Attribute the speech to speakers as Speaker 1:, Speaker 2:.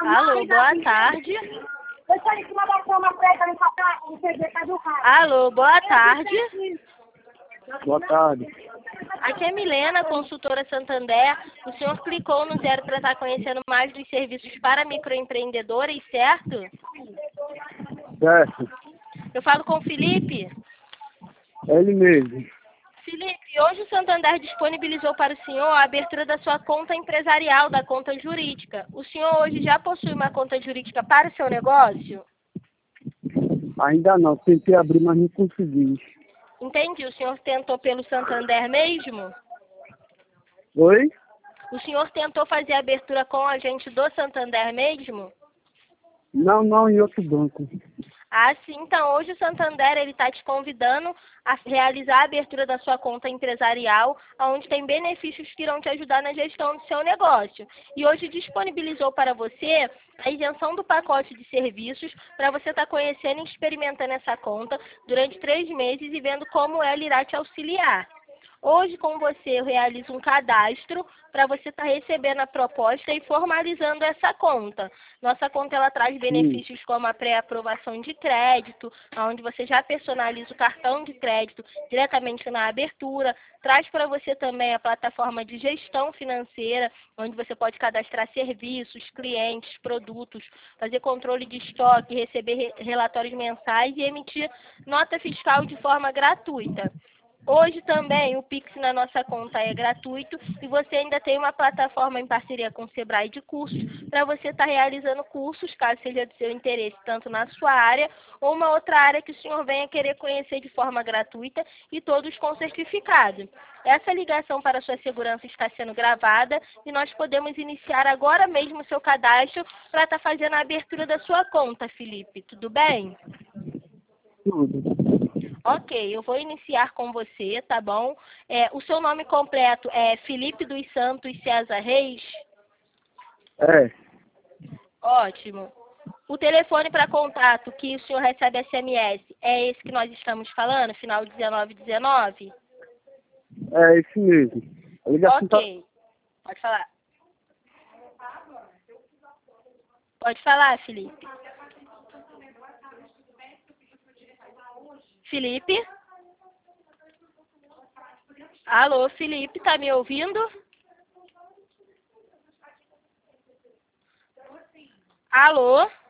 Speaker 1: Alô, boa tarde.
Speaker 2: Eu estou em cima da cama preta no papel, no CD do carro.
Speaker 1: Alô, boa tarde.
Speaker 3: Boa tarde.
Speaker 1: Aqui é Milena, consultora Santander. O senhor clicou no 0 para estar conhecendo mais dos serviços para microempreendedores, certo?
Speaker 3: Certo.
Speaker 1: Eu falo com o Felipe.
Speaker 3: É ele mesmo.
Speaker 1: Felipe, hoje o Santander disponibilizou para o senhor a abertura da sua conta empresarial, da conta jurídica. O senhor hoje já possui uma conta jurídica para o seu negócio?
Speaker 3: Ainda não. Tentei abrir, mas não consegui.
Speaker 1: Entendi. O senhor tentou pelo Santander mesmo?
Speaker 3: Oi?
Speaker 1: O senhor tentou fazer a abertura com a gente do Santander mesmo?
Speaker 3: Não, em outro banco.
Speaker 1: Ah, sim. Então, hoje o Santander ele está te convidando a realizar a abertura da sua conta empresarial, onde tem benefícios que irão te ajudar na gestão do seu negócio. E hoje disponibilizou para você a isenção do pacote de serviços para você estar conhecendo e experimentando essa conta durante 3 meses e vendo como ela irá te auxiliar. Hoje, com você, eu realizo um cadastro para você estar recebendo a proposta e formalizando essa conta. Nossa conta ela traz benefícios como a pré-aprovação de crédito, onde você já personaliza o cartão de crédito diretamente na abertura. Traz para você também a plataforma de gestão financeira, onde você pode cadastrar serviços, clientes, produtos, fazer controle de estoque, receber relatórios mensais e emitir nota fiscal de forma gratuita. Hoje também o Pix na nossa conta é gratuito e você ainda tem uma plataforma em parceria com o Sebrae de cursos para você estar realizando cursos, caso seja do seu interesse, tanto na sua área ou uma outra área que o senhor venha querer conhecer de forma gratuita e todos com certificado. Essa ligação para a sua segurança está sendo gravada e nós podemos iniciar agora mesmo o seu cadastro para estar fazendo a abertura da sua conta, Felipe. Tudo bem?
Speaker 3: Tudo.
Speaker 1: Ok, eu vou iniciar com você, tá bom? O seu nome completo é Felipe dos Santos César Reis?
Speaker 3: É.
Speaker 1: Ótimo. O telefone para contato que o senhor recebe SMS é esse que nós estamos falando, final 1919?
Speaker 3: É esse mesmo. A ligação
Speaker 1: Ok, pode falar. Pode falar, Felipe. Felipe? Alô, Felipe, tá me ouvindo? Alô?